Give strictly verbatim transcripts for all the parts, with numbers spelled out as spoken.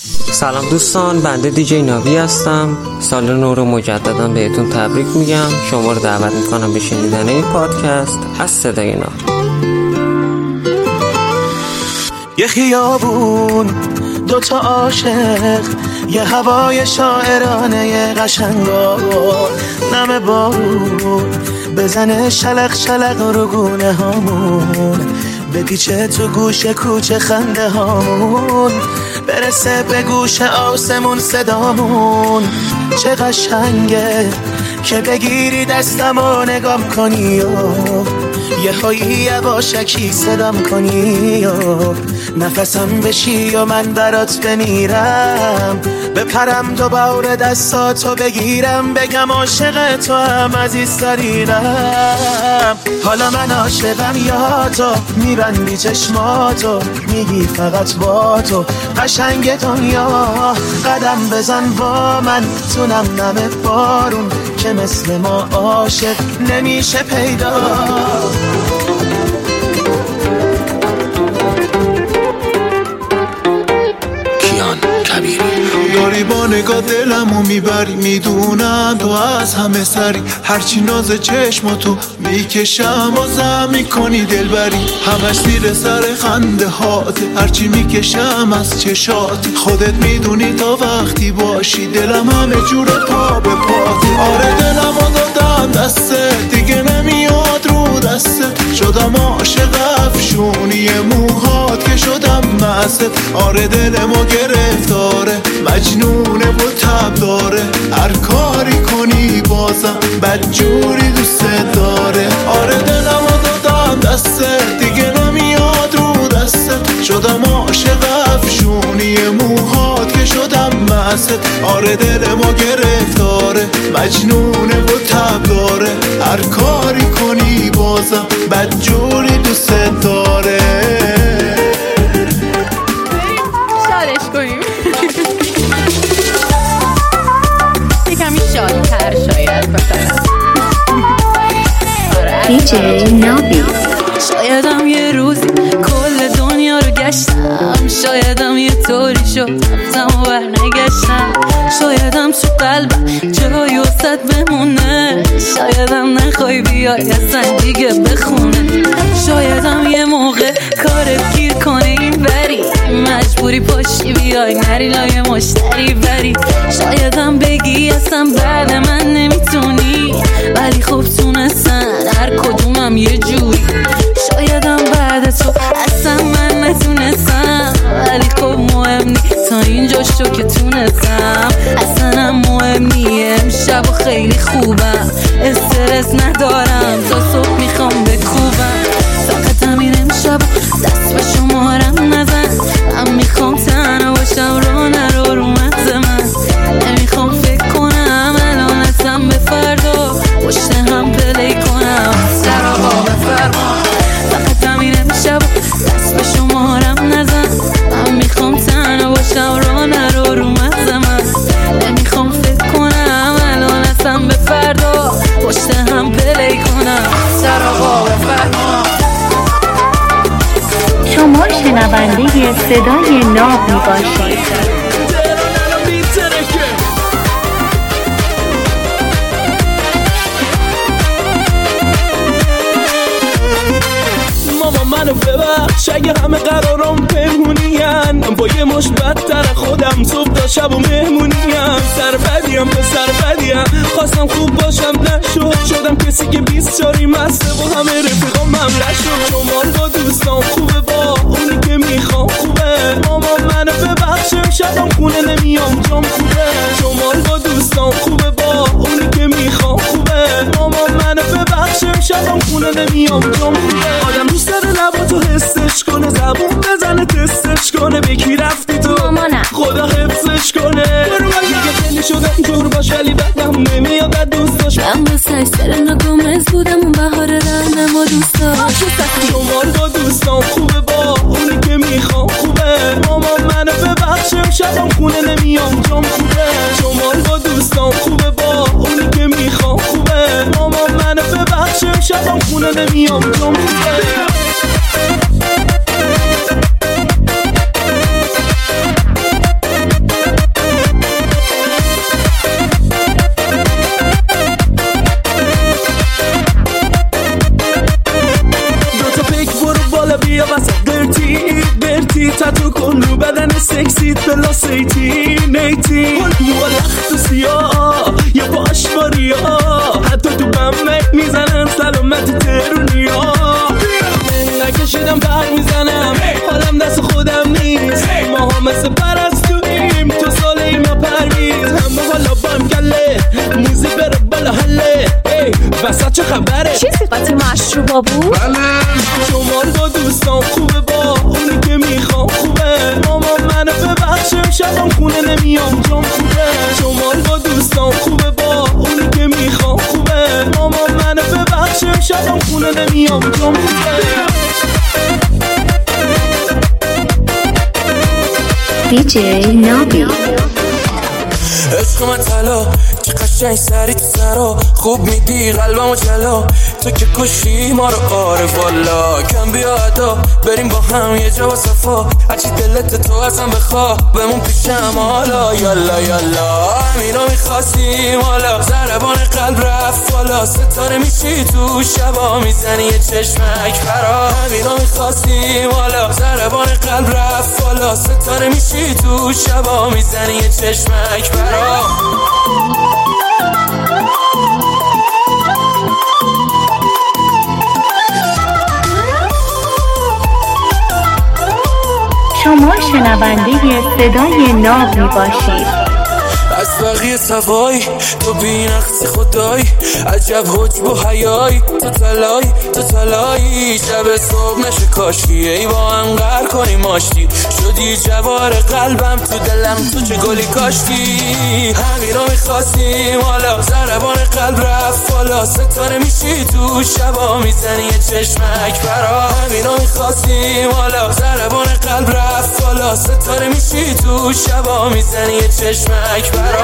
سلام دوستان، بنده دیجی ناوی هستم. سال نو رو مجددا بهتون تبریک میگم. شما رو دعوت میکنم به شنیدن این پادکست از صدای نو. یه خیابون، دوتا عاشق، یه هوای شاعرانه، یه قشنگا نم بارون بزنه شلق شلق رو گونه هامون، بپیچه تو گوش کوچه خنده هامون، برسه به گوش آسمون صدامون. چه قشنگه که بگیری دستم و نگام کنی و یه هایی یواشکی صدام کنی و نفسم بشی و من برات بمیرم، بپرم دوباره دستاتو بگیرم، بگم عاشق تو هم عزیزترینم. حالا من عاشقم یا تو، میبندی چشماتو میگی فقط با تو قشنگ دنیا، قدم بزن با من تو نم نم بارون که مثل ما عاشق نمیشه پیدا. داری با نگاه دلمو میبری، میدونم تو از همه سری، هرچی ناز چشم تو میکشم بازم میکنی دلبری، همش زیر سر خنده هاته، هرچی میکشم از چشات، خودت میدونی تا وقتی باشی دلم همه جور پا به پاته. آره دلمو دادم دسته دیگه نمیاد رو دسته، شدم عاشق افشونی موهات که شدم مست. آره دلمو گرفتاره مجنونه و تب داره، هر کاری کنی بازم بدجوری دوست داره. آره دلمو دادم دسته دیگه نمیاد رو دسته، شدم عاشق افشونی موهات که شدم مست. آره دلمو گرفتاره مجنونه و تب داره، هر کاری کنی بازم بدجوری دوست داره. شادش کنیم یکمی شادتر شاید مثلا دیجی ناوی. شایدم یه روزی کل دنیا رو گشتم، شایدم یه طوری شد رفتم و برنگشتم، شایدم تو قلبم جایی وسط بمونه، شایدم نخوای بیای اصلا دیگه بخونه، شایدم یه موقع کارت گیر کنه این بری، مجبوری پاشی بیای نری لای مشتری بری، شایدم بگی اصلا بعد من نمیتونی، ولی خب تونستن هر کدومم یه جوری، شایدم بعد تو اصلا من نتونستم، ولی خب مهم نی تا اینجاشو که تونستم، اصلا هم مهم نی امشب و خیلی خوبم، استرس ندارم تا صبح میخوام بکوبم، فقط همین امشب دست به شمارم نزن، من میخوام تنها باشم رو نرو رو مغز من، نمیخوام فکر کنم الان اصلا به فردا پشت هم پلی کنم سر آقا بفرما، فقط همین امشب دست به شمارم نزن، من میخوام تنها باشم رو نرو رو مغز من، نمیخوام فکر کنم الان اصلا به فردا پشت هم پلی کنم سر آقا بفرما. شما شنونده صدای ناو میباشید. منو ببخش اگه همه قرارم پنهونیم، با یه مش بدتر خودم صبح تا شب و مهمونیم، سر بدیم به سر بدیم خواستم خوب باشم نشد، شدم کسی که بیست چاری مسته و همه رفیقام مملش شد، شمال با دوستان خوبه با اونی که میخوام خوبه، ماما منو ببخش امشبم خونه نمیام جام خوبه، شمال با دوستان خوبه با اونی که میخوام خوبه، ماما منو ببخش امشبم خونه نمیام جام خوبه، آدم دوست داره لباتو حسش کنه، زبون بزنه تستش کنه، به کی رفتی تو مامانم خدا حفظش کنه، دیگه خیلی شده اینجور باش ولی بدم نمیاد از دوستاش، من با سر نگامز بودم اون بهار رهنم و دوستاش، شمال با دوستان خوبه با اونی که میخوام خوبه، ماما منو ببخش امشبم خونه نمیام جام خوبه، شمال با دوستان خوبه با اونی که میخوام خوبه، ماما منو ببخش امشبم خونه نمیام جام خوبه. دستتو کن رو بدن سکسیت پلاس ایتین ایتین موها لخت و سیاه یا پاشماریا حتی تو بمه میزنن سلامت ترونیا نکشیدم پر میزنم حالم دست خودم نیست ما ها مثل پرستویم تو ساله ایم یا پرویز همه حالا بام کله موزیک بره بالا حله وسط چه خبره؟ چی صفت مشروبا بود؟ بله شمار با دوستان خوبه با اونی که میخوام خوبه ماما منو ببخشم شبم خونه نمیام جام خوبه شمار با دوستان خوبه با اونی که میخوام خوبه ماما منو ببخشم شبم خونه نمیام جام خوبه دیجی نابی عشق من طلا که قشنگ سری تو سرا خوب میدی قلبمو جلا تو که کشی ما رو آره والا کم بیا ادا بریم با هم یه جا و صفا هرچی دلت تو ازم بخوا بمون پیشم حالا یالا یالا همینا میخواستیم حالا ضربان قلب رفت بالا ستاره میشی تو شبا میزنی یه چشمک برا همینا میخواستیم حالا ضربان قلب رفت بالا ستاره میشی تو شبا میزنی یه چشمک برا شما شنونده صدای ناب می باشید. از بقیه سوای تو بی نقص خدای عجب حجب و حیای تو تلای تو تلایی شب صبح نشه کاشکی ای با هم غر کنی ماشتی شدی جوار قلبم تو دلم تو چه گلی کاشتی همینا میخواستیم حالا ضربان قلب رفت بالا ستاره میشی تو شبا میزنی یه چشمک برا همینا میخواستیم حالا ضربان قلب رفت بالا ستاره میشی تو شبا میزنی یه چشمک برا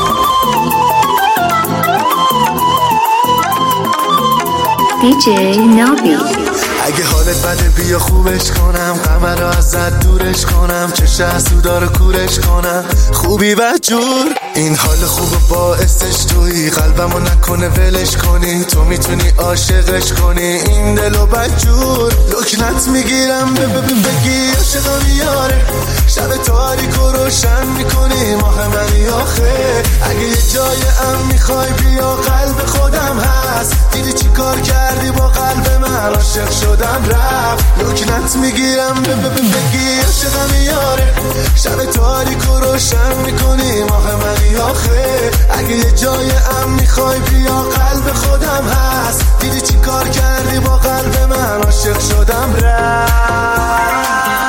دیجی نابی اگه حالت بده بیا خوبش کنم قمر رو ازت دورش کنم چه حسودا رو کورش کنم خوبی و جور این حال خوب باعثش تویی قلبمو نکنه ولش کنی تو میتونی عاشقش کنی این دلو بدجور لکنت میگیرم بگی عاشقم یاره شب تاریک و روشن میکنی ماه منی آخه اگه یه جای ام میخوای بیا قلب خودم هست دیدی چی کار کردی با قلب من عاشق شدم رفت لکنت میگیرم بگی عاشقم یاره شب تاریک و روشن میکنی ماه منی آخه اگه یه جای ام میخوای بیا قلب خودم هست دیدی چی کار کردی با قلب من عاشق شدم رفت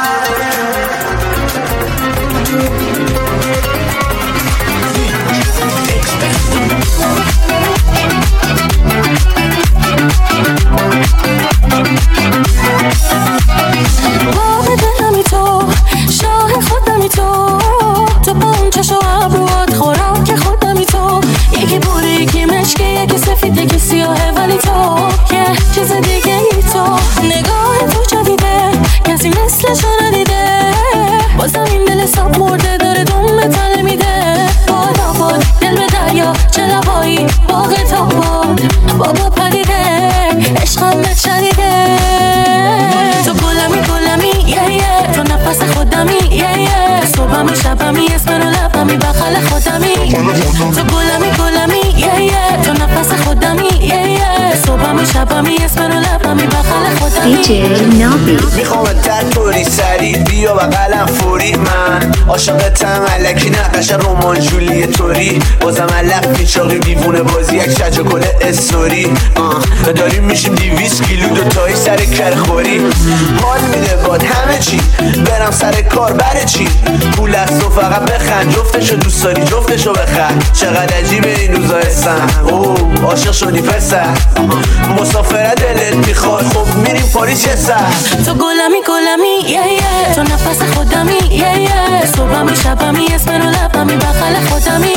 باغ دلمی تو شاه خودمی تو تو با اون چشم و ابروات خوراک خودمی تو یکی بوری یکی مشکی یکی سفید یکی سیاهه ولی تو یه چیز دیگه ای تو نگاه تو جدیده کسی مثلشو ندیده بازم این دل ساب مرده داره دوم تله میده بادا باد دل به دریا چه لبایی باغ تا باد بابا پریده عشقم شدیده تو گلمی گلمی یه یه تو نفس خودمی یه یه صبحمی شبمی اسم رو لبمی بخل خودمی تو گلمی گلمی یه یه تو نفس خودمی یه یه صبحمی شبمی اسم رو لبمی بخل خودمی دیجی نابی میخوام تطوری سری بیا بغلم فوری من عاشقتم الکی نقش رمان جولی توری بازم علف میچاقی دیوونه بازی یک شج و گل استوری داریم میشیم دیویس کیلو دوتایی سر کرخوری حال میده باد همه چی برم سر کار بره چی پول از تو فقط بخند جفتشو دوست داری جفتشو بخند چقدر عجیبه این روزا هستن اوه عاشق شدی پسر مسافره دلت میخواد خب میریم پاریس چه سر تو گلمی گلمی یه یه تو نفس خودمی یه یه صبحمی شبمی اسم رو لبمی بخل خودمی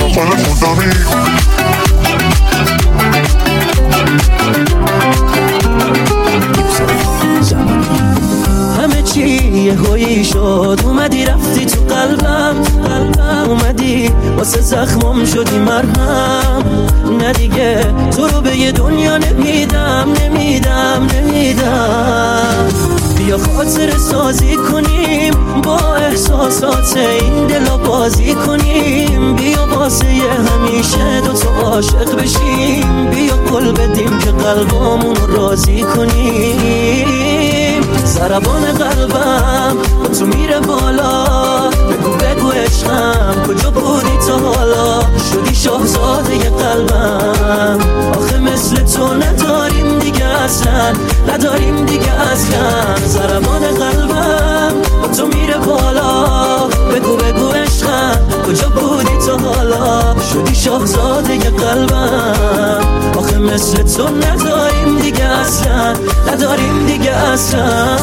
همه چی یه هایی شد اومدی رفتی تو قلبم قلبم اومدی واسه زخمم شدی مرهم نه دیگه تو رو به یه دنیا نمیدم نمیدم نمیدم بیا خاطر سازی کنیم، با احساسات این دلا بازی کنیم. بیا واسه همیشه دوتا عاشق بشیم، بیا قول بدیم که قلبامون رو راضی کنیم. ضربان قلبم با تو میره بالا، بگو بگو عشقم کجا بودی تا حالا؟ شدی شاهزاده قلبم، آخه مثل تو نداریم دیگه اصلا، نداریم دیگه اصلا. ضربان قلبم با تو میره بالا، بگو بگو عشقم کجا بودی تا حالا؟ شدی شاهزاده قلبم، آخه مثل تو نداریم دیگه اصلا، نداریم دیگه اصلا.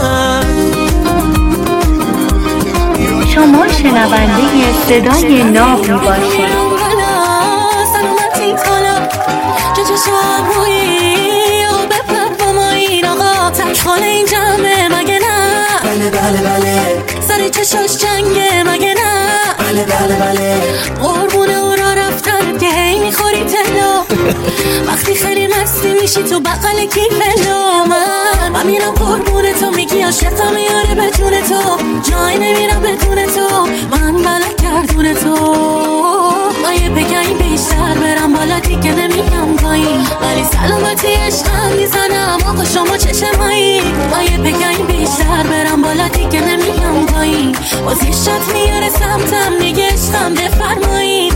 شما شنونده صدای ناب باشید. سلامتی کالا جا جا شبویی و بپر با ما این آقا تکخال این جمعه مگه نه؟ بله بله بله. سر چشاش جنگه مگه نه؟ بله بله بله. قربونه او را رفتن که هی میخوری تلو، وقتی خیلی مستی میشی تو بقل کیفلو. من من میرم قربونه تو، میگی عاشقم میاره به جون تو، جای نمیرم بدون تو، من بلد کردون تو. من یه بگم بیشتر برم بالا دیگه نمیگم پایین، ولی سلامتی عشقم میزنم آقا شما چشمایی. من یه بگم بیشتر برم بالا دیگه نمیگم پایین، باز یه شات میاره سمتم میگه عشقم بفرمایید.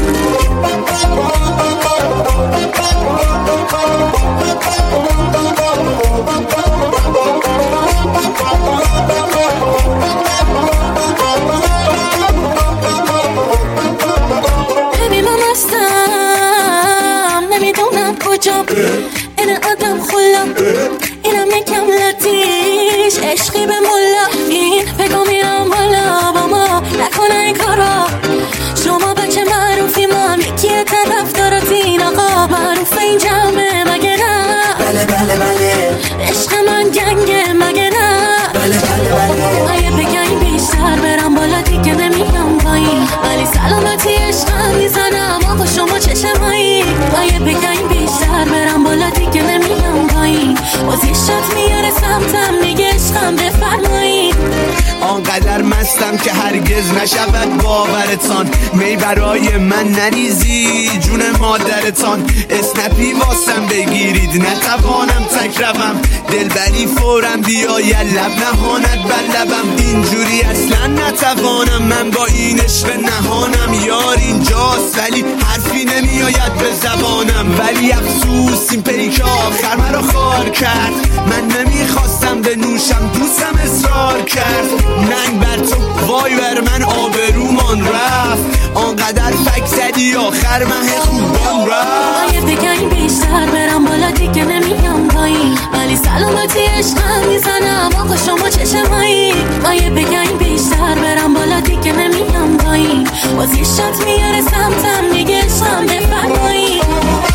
ببین من هستم نمیدونم کجام، این آدم خلا اینم یکم لطیش عشقی به ملا. این بگو میرم بالا با ما نکنه این کارا، شما بچه معروفی ما هم یکی طرف داراتین آقا، معروف این جمعه مگه نه؟ بله بله بله. عشق من گنگه مگه نه؟ بله بله بله. اگه بگم بیشتر برم بالا دیگه نمیگم پایین، ولی سلامتی عشقم میزنم آقا شما چشمایی. اگه بگم بیشتر برم بالا دیگه نمیگم پایین، باز یه شات میاره سمتم میگه عشقم بفرمایید. آنقدر مستم که هرگز نشود باورتان، می برای من نریزی جون مادرتان. اسنپی واسم بگیرید نتوانم تک روم، دلبری فورم بیاید لب نهاند بر لبم. اینجوری اصلا نتوانم من با این عشق نهانم، یار اینجاست ولی حرفی نمیآید به زبانم. ولی افسوس این پیک آخر مرا خار کرد، من نمیخواستم بنوشم دوستم اصرار کرد. ننگ بر تو وای بر من آبرومان رفت، آنقدر فک زدی آخر مه خوبان رفت. اگه بگم بیشتر برم بالا دیگه نمیگم پایین، ولی سلامتی عشقم میزنم آقا شما چشمایی. اگه بگم بیشتر برم بالا دیگه نمیگم پایین، باز یه شات میاره سمتم میگه عشقم بفرمایید.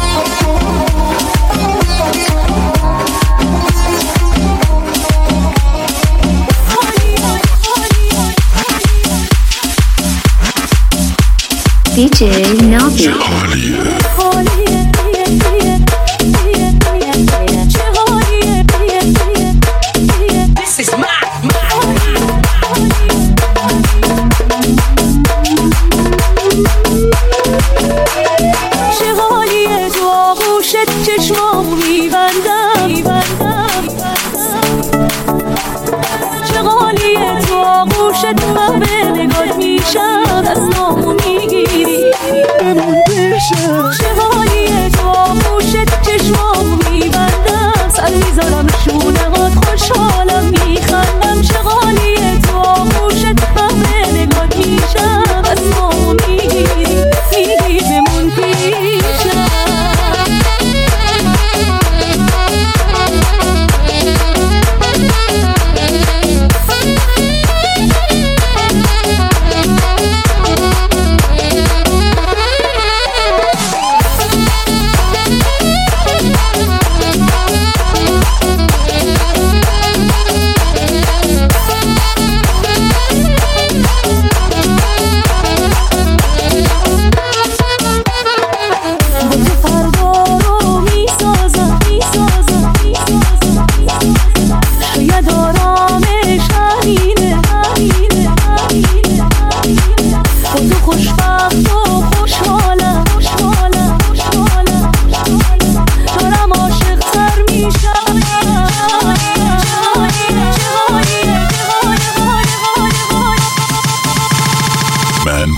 دیجی نابی. چغالیه تو آغوشت چشمامو میبندم، چغالیه تو آغوشت من به نگات میشم، دستامو میگیری چغالیه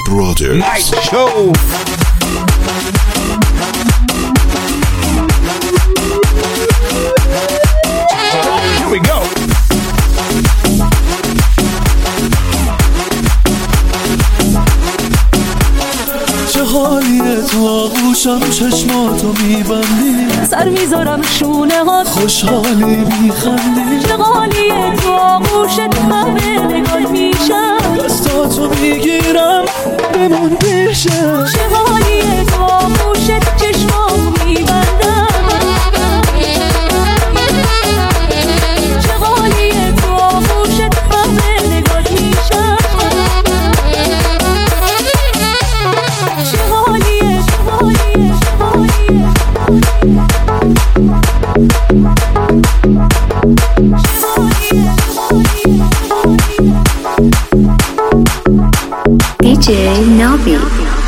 Brothers Night Show. Here we go. چه حالیه تو آغوشم چشماتو میبندی سر میذارم شونه ها خوشحالی میخندی چه حالیه تو آغوشت همه نگاه میشم دستاتو میگیرم بمون پیشه چه حالیه تو آغوشت چشمامو میبندم چه حالیه تو آغوشت همه نگاه میشم چه حالیه چه حالیه چه حالیه دی جی نابی.